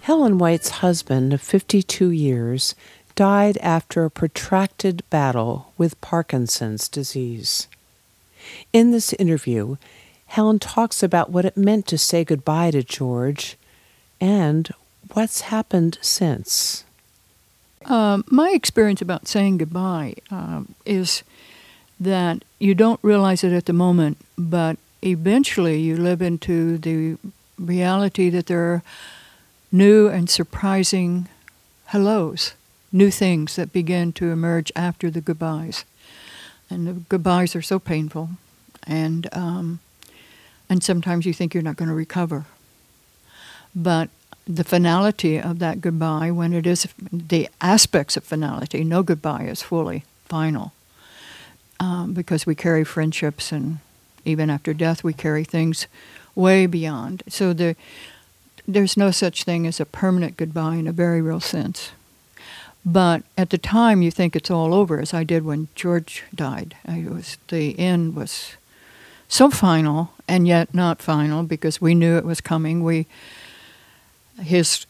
Helen White's husband of 52 years died after a protracted battle with Parkinson's disease. In this interview, Helen talks about what it meant to say goodbye to George and what's happened since. My experience about saying goodbye is that you don't realize it at the moment, but eventually you live into the reality that there are new and surprising hellos, new things that begin to emerge after the goodbyes. And the goodbyes are so painful, and sometimes you think you're not going to recover. But the finality of that goodbye, when it is the aspects of finality, no goodbye is fully final, because we carry friendships, and even after death we carry things way beyond. So there's no such thing as a permanent goodbye in a very real sense. But at the time you think it's all over, as I did when George died. The end was so final, and yet not final, because we knew it was coming. His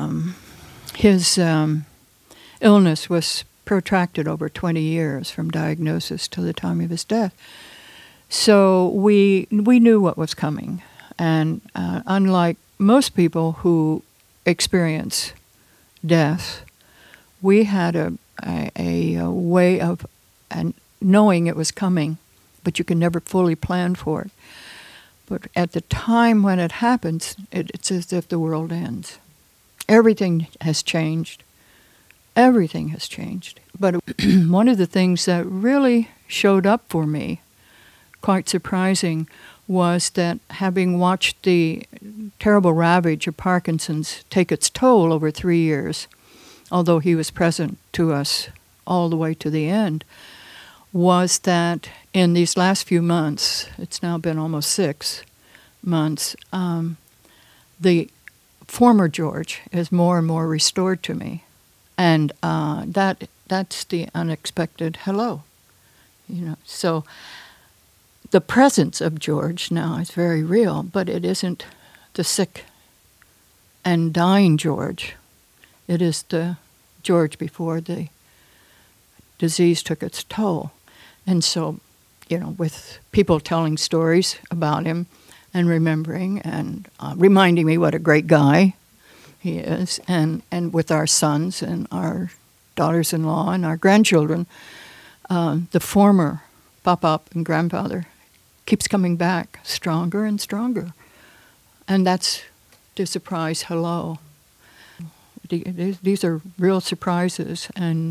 illness was protracted over 20 years from diagnosis to the time of his death. So we knew what was coming. And unlike most people who experience death, we had a way of knowing it was coming, but you can never fully plan for it. But at the time when it happens, it's as if the world ends. Everything has changed. Everything has changed. But one of the things that really showed up for me, quite surprising, was that having watched the terrible ravage of Parkinson's take its toll over 3 years, although he was present to us all the way to the end, was that in these last few months, it's now been almost 6 months, the former George is more and more restored to me. And that's the unexpected hello. So the presence of George now is very real, but it isn't the sick and dying George. It is the George before the disease took its toll. And so, with people telling stories about him and remembering and reminding me what a great guy he is, and with our sons and our daughters-in-law and our grandchildren, the former papa and grandfather keeps coming back stronger and stronger. And that's the surprise hello. These are real surprises, and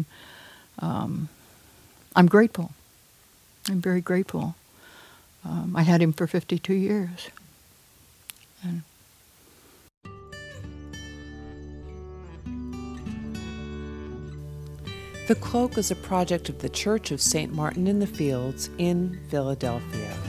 I'm grateful. I'm very grateful. I had him for 52 years. And The Cloak is a project of the Church of St. Martin in the Fields in Philadelphia.